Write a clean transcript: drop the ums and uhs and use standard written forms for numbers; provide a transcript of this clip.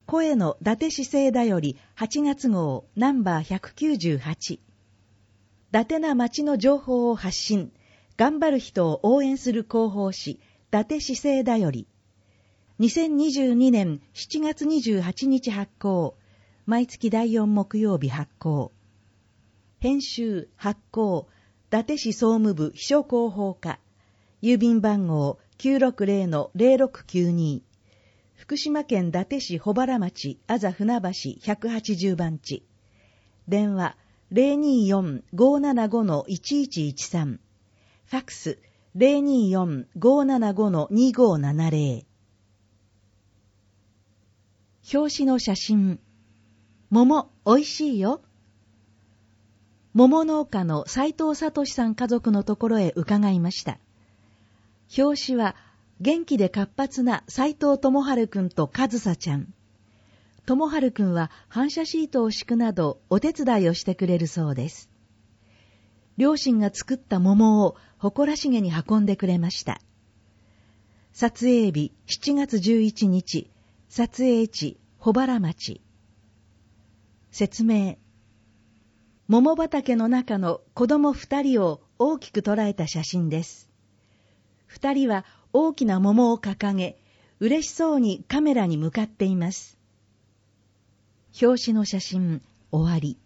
声の伊達市政だより8月号ナンバー198。伊達な町の情報を発信、頑張る人を応援する広報誌、伊達市政だより。2022年7月28日発行。毎月第4木曜日発行。編集、発行、伊達市総務部秘書広報課。郵便番号 960-0692。福島県伊達市保原町あざ船橋180番地。電話 024-575-1113。ファックス 024-575-2570。表紙の写真。桃おいしいよ。桃農家の斉藤聡さん家族のところへ伺いました。表紙は元気で活発な斉藤智春くんと和沙ちゃん。智春くんは反射シートを敷くなどお手伝いをしてくれるそうです。両親が作った桃を誇らしげに運んでくれました。撮影日7月11日、撮影地保原町。説明。桃畑の中の子供2人を大きく捉えた写真です。2人は大きな桃を掲げ、嬉しそうにカメラに向かっています。表紙の写真、終わり。